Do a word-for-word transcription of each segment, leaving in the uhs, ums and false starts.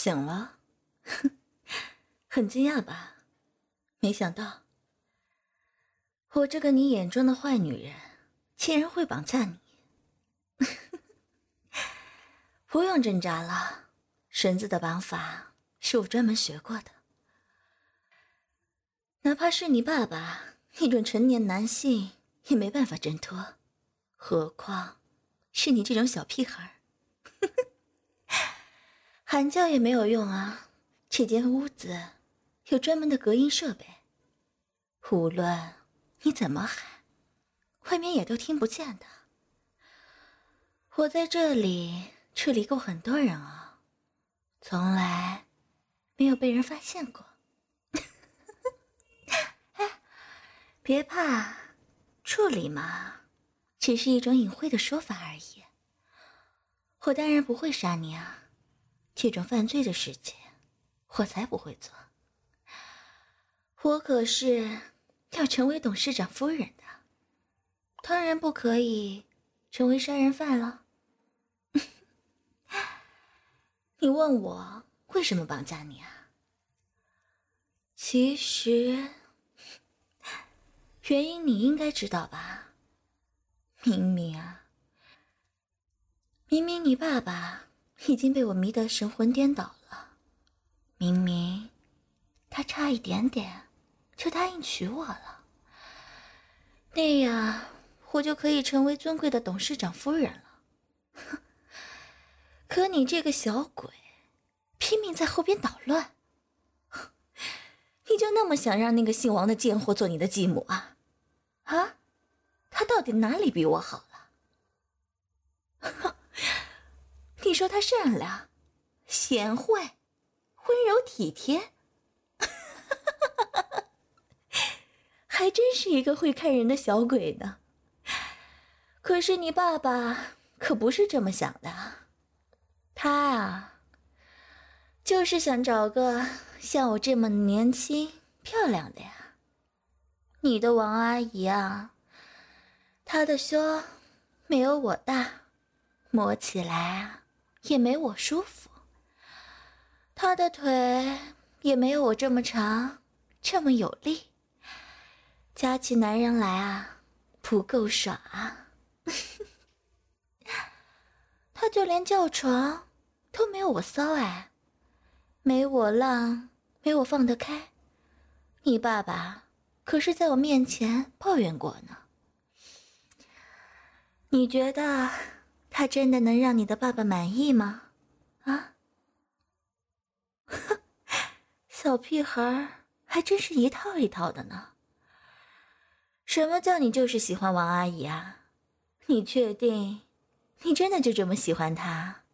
醒了？很惊讶吧？没想到，我这个你眼中的坏女人，竟然会绑架你。不用挣扎了，绳子的绑法是我专门学过的。哪怕是你爸爸那种成年男性，也没办法挣脱，何况是你这种小屁孩。喊叫也没有用啊，这间屋子有专门的隔音设备，无论你怎么喊，外面也都听不见的。我在这里处理过很多人啊，从来没有被人发现过。哎，别怕，处理嘛，只是一种隐晦的说法而已。我当然不会杀你啊，这种犯罪的事情我才不会做。我可是要成为董事长夫人的，当然不可以成为杀人犯了。你问我为什么绑架你啊？其实原因你应该知道吧。明明啊，明明你爸爸已经被我迷得神魂颠倒了，明明他差一点点就答应娶我了，那样我就可以成为尊贵的董事长夫人了。可你这个小鬼拼命在后边捣乱，你就那么想让那个姓王的贱货做你的继母啊？啊？他到底哪里比我好了？你说他善良、贤惠、温柔体贴，还真是一个会看人的小鬼呢。可是你爸爸可不是这么想的，他啊，就是想找个像我这么年轻漂亮的呀。你的王阿姨啊，她的胸没有我大，摸起来啊也没我舒服，她的腿也没有我这么长，这么有力，加起男人来啊不够爽啊。她就连叫床都没有我骚哎，没我浪，没我放得开。你爸爸可是在我面前抱怨过呢。你觉得他真的能让你的爸爸满意吗？啊？小屁孩还真是一套一套的呢。什么叫你就是喜欢王阿姨啊？你确定你真的就这么喜欢她？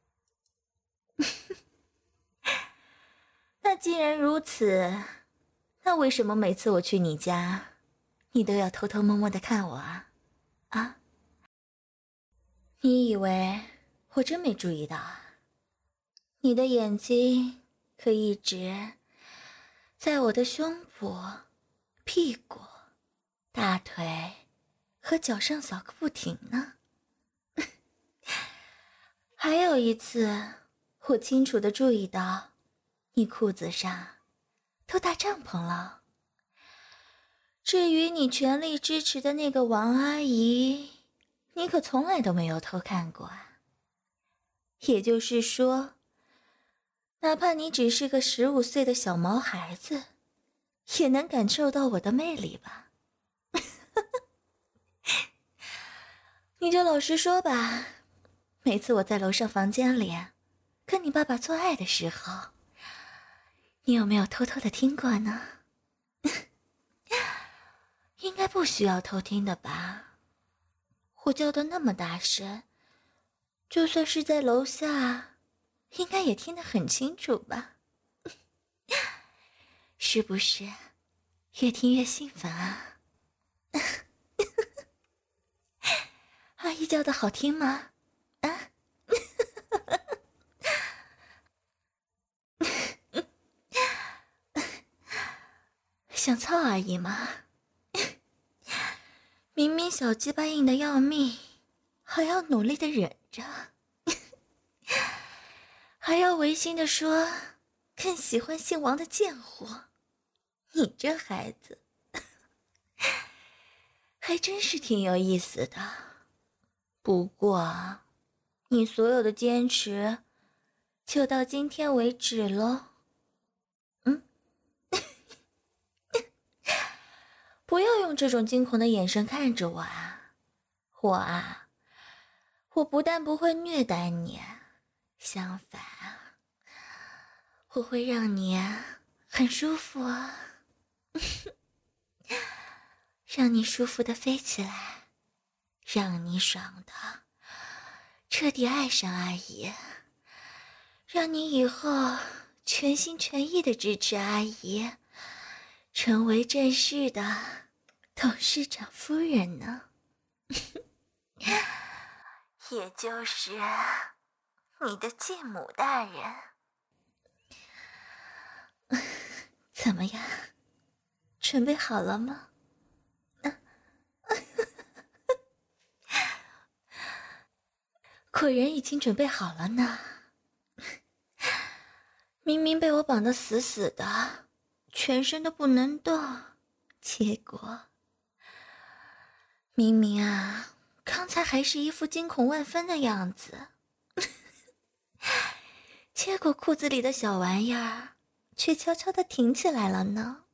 那既然如此，那为什么每次我去你家，你都要偷偷摸摸的看我啊？啊？你以为我真没注意到啊？你的眼睛可一直在我的胸部、屁股、大腿和脚上扫个不停呢。还有一次，我清楚地注意到你裤子上都搭帐篷了。至于你全力支持的那个王阿姨，你可从来都没有偷看过啊。也就是说，哪怕你只是个十五岁的小毛孩子，也能感受到我的魅力吧？你就老实说吧，每次我在楼上房间里跟你爸爸做爱的时候，你有没有偷偷的听过呢？应该不需要偷听的吧？我叫的那么大声，就算是在楼下，应该也听得很清楚吧？是不是越听越兴奋啊？阿姨叫的好听吗？啊？想操阿姨吗？明明小鸡巴硬的要命，还要努力的忍着。 还要违心的说更喜欢姓王的贱货。你这孩子还真是挺有意思的。不过你所有的坚持就到今天为止咯。嗯不要用这种惊恐的眼神看着我啊！我啊，我不但不会虐待你，相反，我会让你很舒服啊，让你舒服的飞起来，让你爽的彻底爱上阿姨，让你以后全心全意的支持阿姨，成为正式的董事长夫人呢。也就是你的继母大人。怎么样，准备好了吗？果然已经准备好了呢。明明被我绑得死死的，全身都不能动，结果明明啊，刚才还是一副惊恐万分的样子，结果裤子里的小玩意儿却悄悄地挺起来了呢。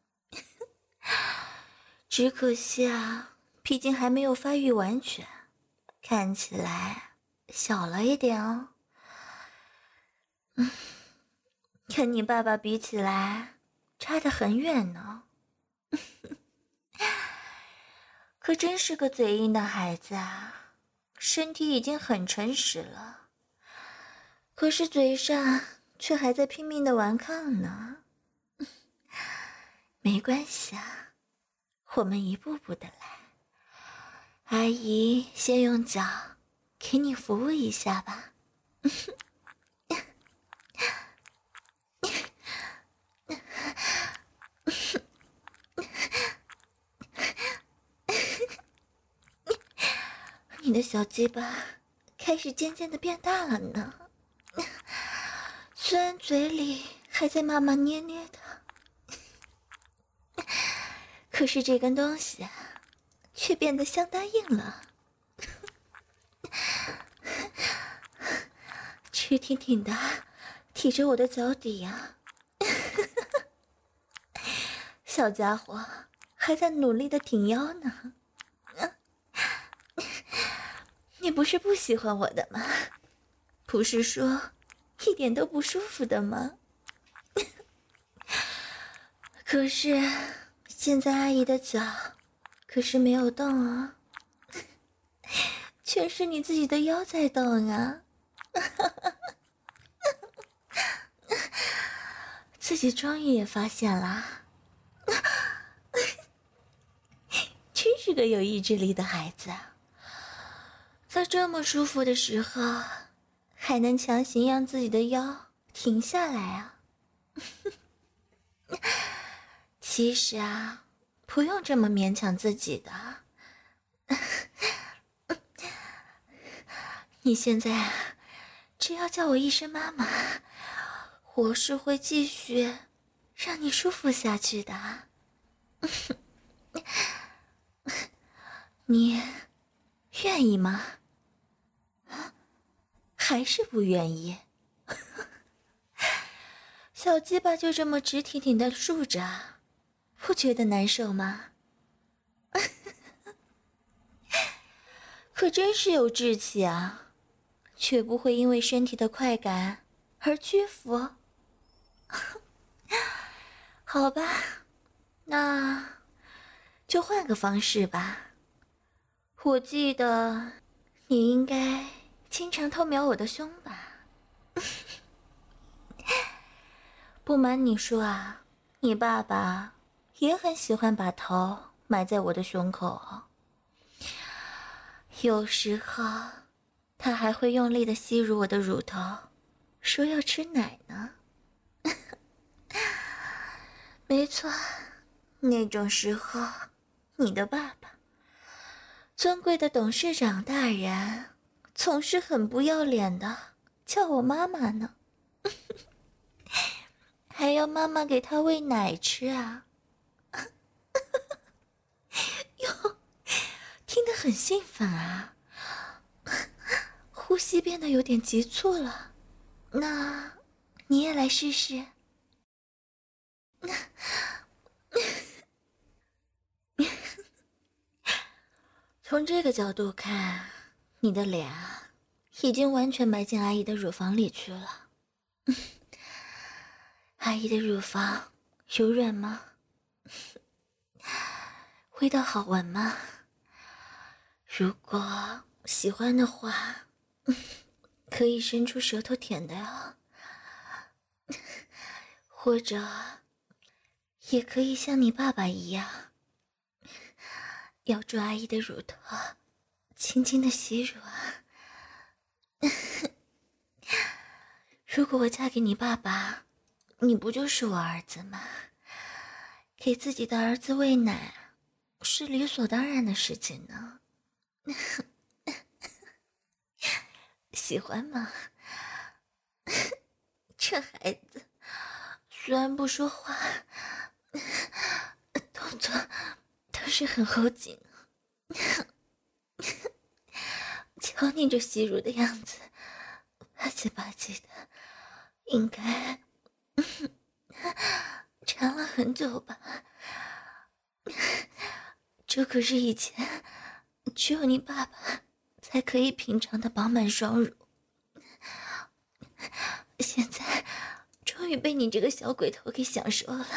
只可惜啊，毕竟还没有发育完全，看起来小了一点哦。嗯，跟你爸爸比起来，差得很远呢。可真是个嘴硬的孩子啊，身体已经很诚实了，可是嘴上却还在拼命的顽抗呢。没关系啊，我们一步步的来。阿姨先用脚给你服务一下吧。你的小鸡巴开始渐渐的变大了呢，虽然嘴里还在骂骂咧咧的，可是这根东西啊，却变得相当硬了。直挺挺的提着我的脚底呀、啊，小家伙还在努力的挺腰呢。你不是不喜欢我的吗？不是说一点都不舒服的吗？可是现在阿姨的脚可是没有动啊，全是你自己的腰在动啊。自己终于也发现了，真是个有意志力的孩子啊，在这么舒服的时候还能强行让自己的腰停下来啊。其实啊，不用这么勉强自己的。你现在啊，只要叫我一声妈妈，我是会继续让你舒服下去的。你愿意吗？还是不愿意？小鸡巴就这么直挺挺的竖着，不觉得难受吗？可真是有志气啊，却不会因为身体的快感而屈服。好吧，那就换个方式吧。我记得你应该经常偷瞄我的胸吧？不瞒你说啊，你爸爸也很喜欢把头埋在我的胸口，有时候他还会用力的吸入我的乳头，说要吃奶呢。没错，那种时候你的爸爸，尊贵的董事长大人，总是很不要脸的叫我妈妈呢。 还要妈妈给他喂奶吃啊？哟，听得很兴奋啊，呼吸变得有点急促了。那你也来试试。从这个角度看，你的脸啊，已经完全埋进阿姨的乳房里去了。阿姨的乳房柔软吗？味道好闻吗？如果喜欢的话，可以伸出舌头舔的呀，或者也可以像你爸爸一样，咬住阿姨的乳头，轻轻的吸乳啊。如果我嫁给你爸爸，你不就是我儿子吗？给自己的儿子喂奶是理所当然的事情呢。喜欢吗？这孩子虽然不说话，动作倒是很后颈。瞧你这吸乳的样子，吧唧吧唧的，应该缠了很久吧？这可是以前只有你爸爸才可以品尝的饱满双乳，现在终于被你这个小鬼头给享受了。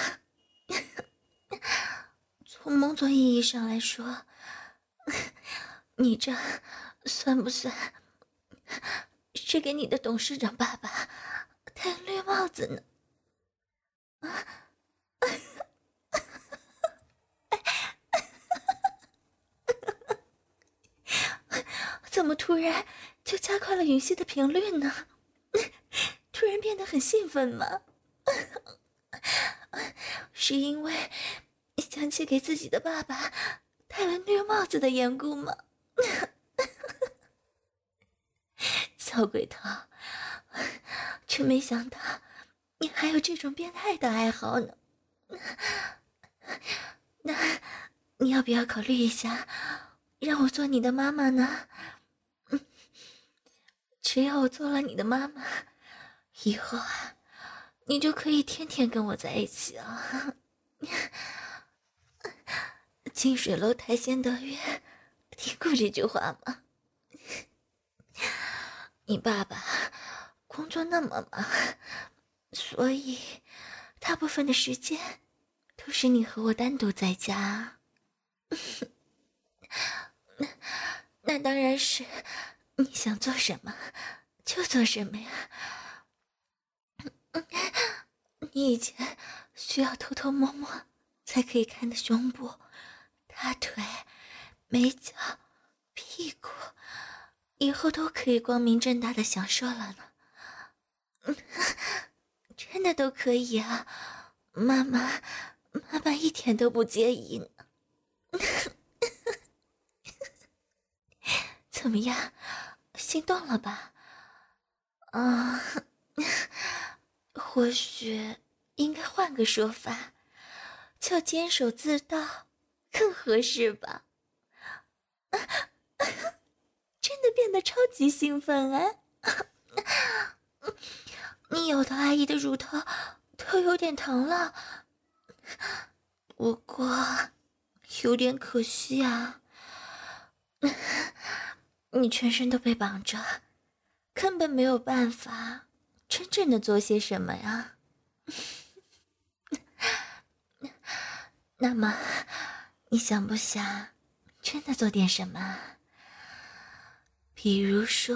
从某种意义上来说，你这算不算是给你的董事长爸爸戴绿帽子呢？怎么突然就加快了吮吸的频率呢？突然变得很兴奋吗？是因为想起给自己的爸爸戴了绿帽子的缘故吗？小鬼头，真没想到你还有这种变态的爱好呢。那你要不要考虑一下让我做你的妈妈呢？只要我做了你的妈妈，以后啊，你就可以天天跟我在一起啊。近水楼台先得月，听过这句话吗？你爸爸工作那么忙，所以大部分的时间都是你和我单独在家。那那当然是你想做什么就做什么呀。你以前需要偷偷摸摸才可以看的胸部、大腿、美脚、屁股，以后都可以光明正大的享受了呢。真的都可以啊，妈妈妈妈一点都不介意呢。怎么样，心动了吧？啊，或许应该换个说法，叫坚守自盗更合适吧。真的变得超级兴奋哎！你咬到阿姨的乳头都有点疼了，不过有点可惜啊，你全身都被绑着，根本没有办法真正的做些什么呀。那么你想不想真的做点什么？比如说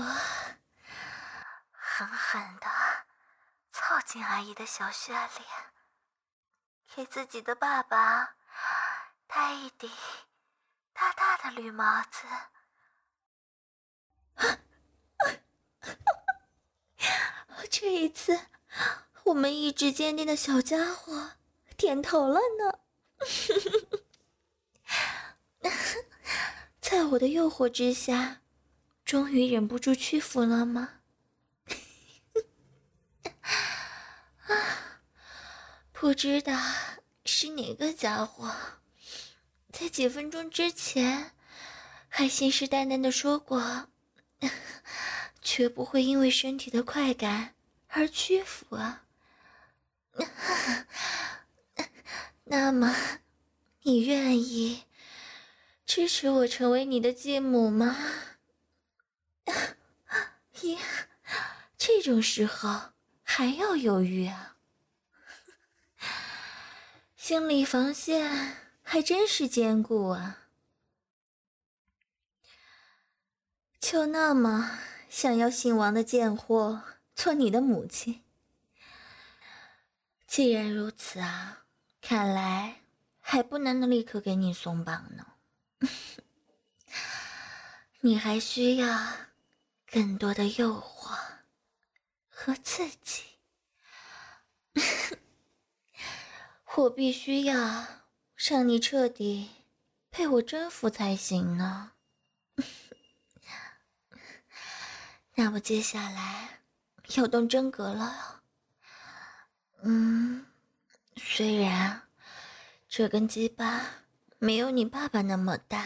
狠狠地凑近阿姨的小穴里，给自己的爸爸戴一顶大大的绿帽子。这一次我们意志坚定的小家伙点头了呢。在我的诱惑之下，终于忍不住屈服了吗？ 不知道是哪个家伙，在几分钟之前还信誓旦旦地说过，绝不会因为身体的快感而屈服啊。那么，你愿意支持我成为你的继母吗？咦，这种时候还要犹豫啊？心理防线还真是坚固啊。就那么想要姓王的贱货做你的母亲？既然如此啊，看来还不能立刻给你松绑呢。你还需要更多的诱惑和刺激。我必须要让你彻底被我征服才行呢。那么接下来要动真格了。嗯，虽然这根鸡巴没有你爸爸那么大，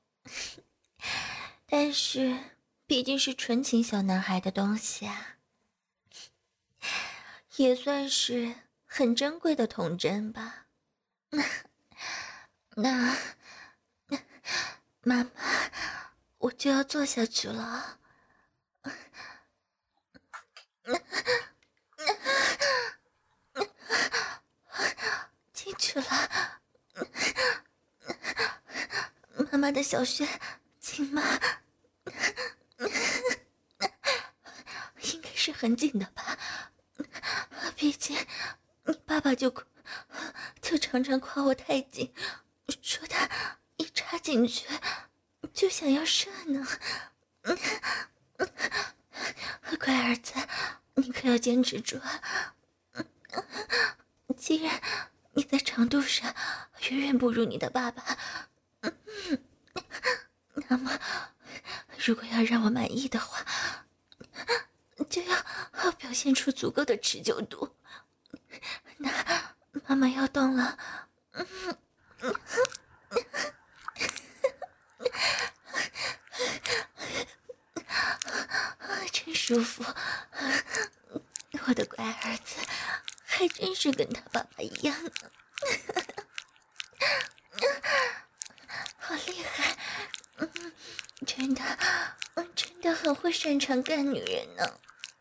但是毕竟是纯情小男孩的东西啊，也算是很珍贵的童真吧。那那妈妈，我就要坐下去了。进去了，妈妈的小穴紧吗？应该是很紧的吧，毕竟你爸爸就就常常夸我太紧，说他一插进去就想要射呢。乖儿子，你可要坚持住啊！既然你在长度上远远不如你的爸爸，那么如果要让我满意的话，就要表现出足够的持久度。那妈妈要动了。真舒服，我的乖儿子还真是跟他爸爸一样呢。好厉害，真的真的很会擅长干女人呢。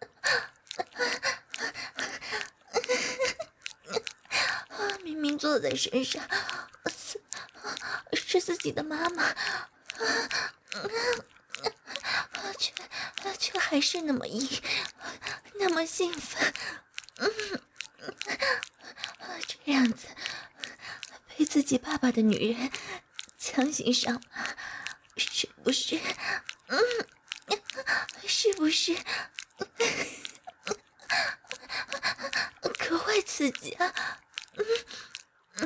明明坐在身上是是自己的妈妈，却却还是那么硬，那么兴奋。这样子被自己爸爸的女人强行上马，是不是？嗯，是不是？格外刺激啊！嗯，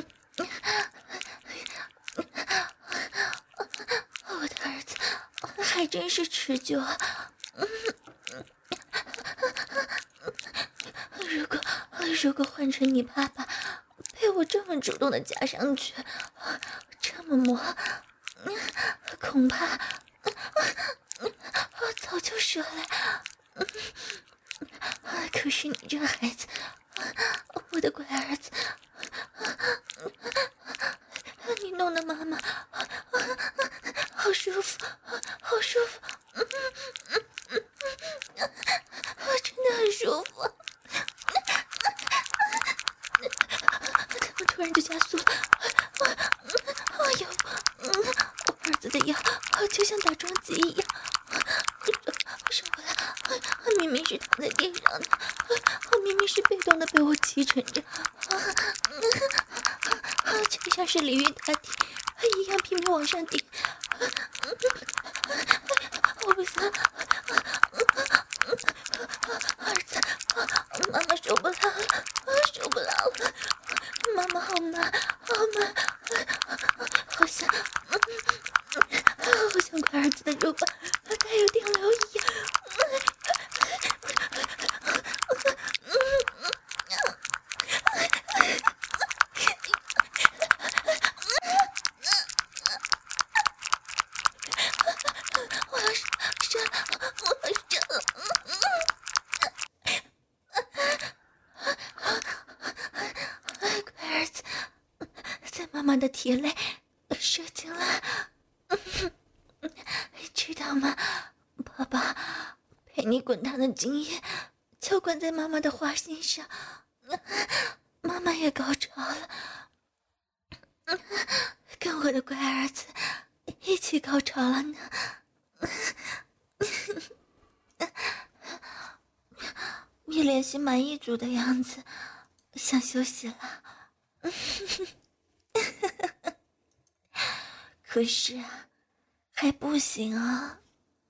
我的儿子还真是持久啊！如果如果换成你爸爸，被我这么主动的加上去，这么磨，恐怕我早就射了。可是你这孩子，我的乖儿子，你弄得妈妈好舒服，好舒服，真的很舒服。怎么突然就加速了？哎呦，我儿子的腰就像打桩机一样，受不了！明明是躺在地上的，明明是被动的被我骑乘着，就像是鲤鱼打挺一样拼命往上顶。我不行，儿子，妈妈受不了了，受不了了，妈妈好慢，好慢，好像，好像乖儿子的肉棒带有电流一样。 乖儿子在妈妈的体内射精了，知道吗？爸爸陪你滚烫的精液就灌在妈妈的花心上，妈妈也高潮了，跟我的乖儿子一起高潮了呢。你脸心满意足的样子，想休息了。可是啊，还不行啊。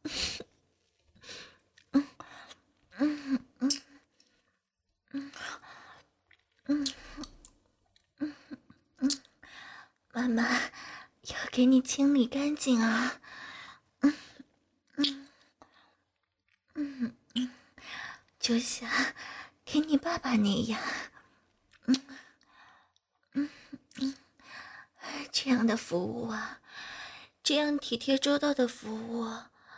嗯嗯嗯嗯嗯嗯嗯，妈妈要给你清理干净啊。嗯嗯嗯嗯，就像给你爸爸那样。嗯嗯嗯，这样的服务啊，这样体贴周到的服务，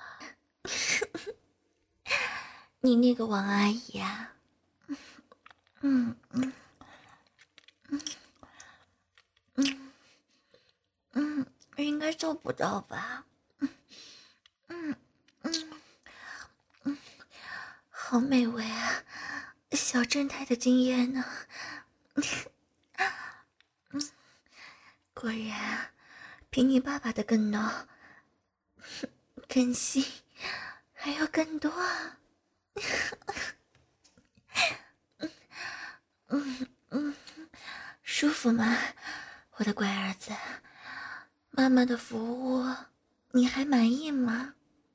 你那个王阿姨啊，嗯嗯嗯嗯嗯，应该做不到吧？嗯嗯嗯嗯，好美味啊，小正太的经验呢？嗯，果然比你爸爸的更浓、更细，还要更多啊！嗯嗯，舒服吗，我的乖儿子？妈妈的服务你还满意吗？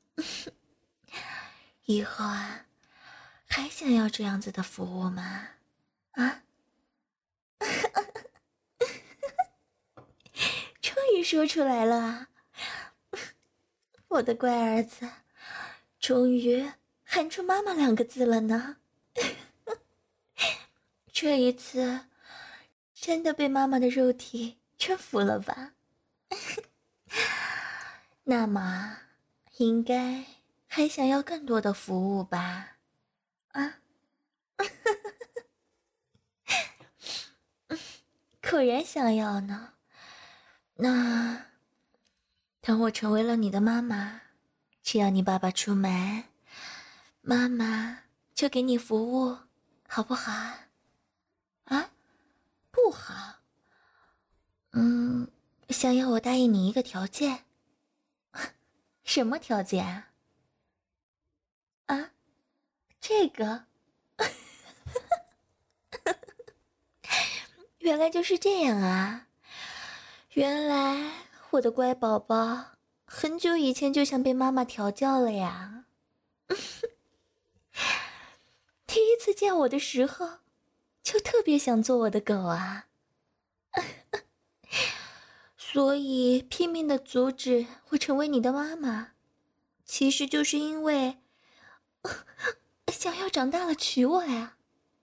以后啊，还想要这样子的服务吗？啊？终于说出来了啊！我的乖儿子，终于喊出妈妈两个字了呢。这一次真的被妈妈的肉体征服了吧？那么应该还想要更多的服务吧？啊？果然想要呢。那等我成为了你的妈妈，只要你爸爸出门，妈妈就给你服务，好不好啊？啊？不好。嗯，想要我答应你一个条件。什么条件啊？啊？这个？原来就是这样啊！原来我的乖宝宝很久以前就想被妈妈调教了呀。第一次见我的时候就特别想做我的狗啊，所以拼命的阻止我成为你的妈妈，其实就是因为想要长大了娶我呀。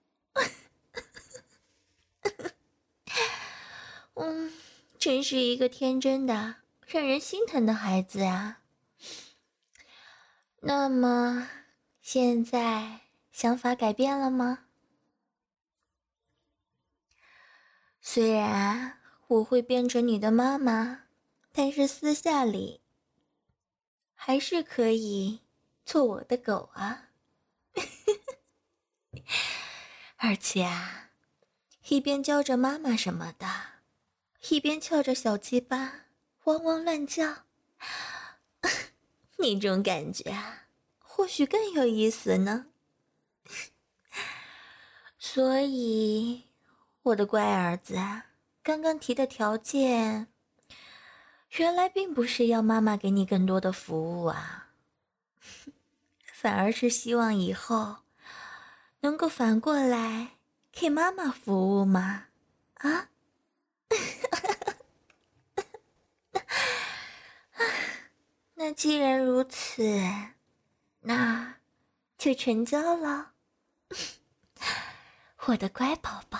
嗯，真是一个天真的让人心疼的孩子啊。那么现在想法改变了吗？虽然我会变成你的妈妈，但是私下里还是可以做我的狗啊。而且啊，一边叫着妈妈什么的，一边翘着小鸡巴汪汪乱叫，那种感觉啊，或许更有意思呢。所以我的乖儿子，刚刚提的条件原来并不是要妈妈给你更多的服务啊，反而是希望以后能够反过来给妈妈服务吗？啊？那既然如此，那就成交了。我的乖宝宝。